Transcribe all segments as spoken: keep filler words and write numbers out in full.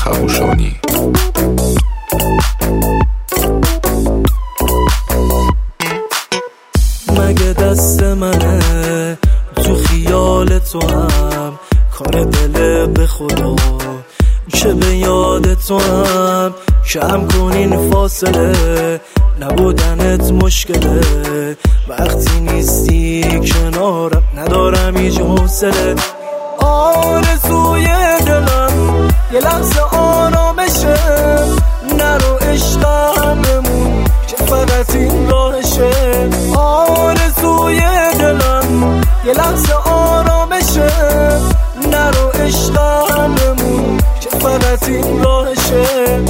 کاوشانی. مگه دست منه تو خیال تو هم کار دل به خدا که به یاد تو هم کم کنین فاصله نبودنت مشکله وقتی نیستی کنارم ندارم هیچ حوصله آرزوی دلم یه لحظه آرامشه نرو عشقم بمون که فقط این راهشه آرزوی دلم یه لحظه آرامشه نرو عشقم بمون که فقط این راهشه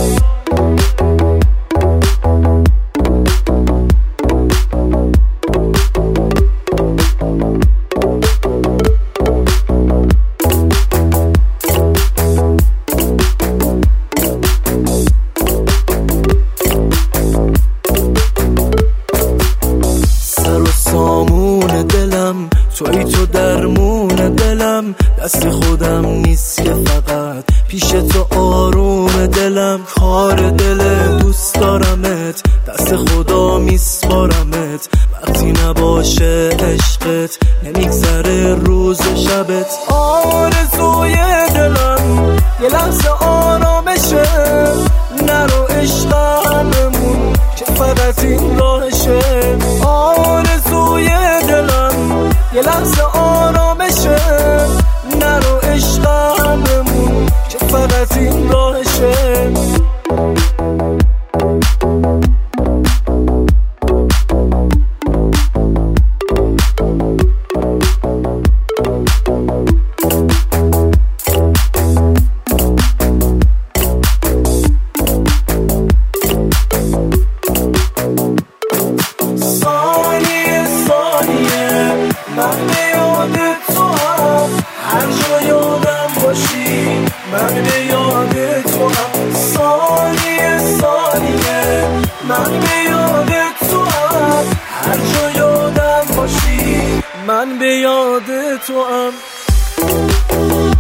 سامون دلم توی تو درمون دلم دست خودم نیست که فقط پیش تو آروم دلم کار دل دوست دارمت دست خدا میسپارمت وقتی نباشه عشقت نمیگذره روز و شبت آرزوی دلم یه لحظه آرامشه نرو عشقم بمون که فقط این راهشه آرزوی دلم یه لحظه آرامشه نرو عشقم بمون که فقط این راهشه من به یاد تو هم هر جا یادم باشی من به یاد تو هم ثانیه ثانیه من به یاد تو هم هر جا یادم باشی من به یاد تو هم